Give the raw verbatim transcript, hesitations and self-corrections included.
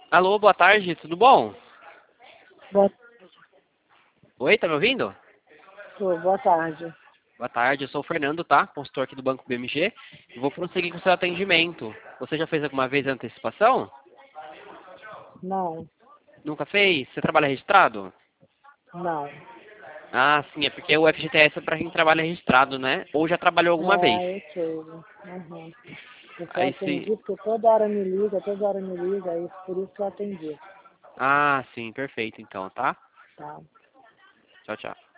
Alô, boa tarde, tudo bom? Boa, Oi, tá me ouvindo? tô, boa tarde. Boa tarde, eu sou o Fernando, tá? Consultor aqui do Banco B M G. E vou prosseguir com o seu atendimento. Você já fez alguma vez a antecipação? Não, Nunca fez? Você trabalha registrado? não. Ah, sim, é porque o F G T S é pra quem trabalha registrado, né? Ou já trabalhou alguma vez. É, eu sei. Uhum. Eu só Aí se... atendi porque toda hora me liga, toda hora me liga, aí por isso que eu atendi. Ah, sim, perfeito então, tá? Tá. Tchau, tchau.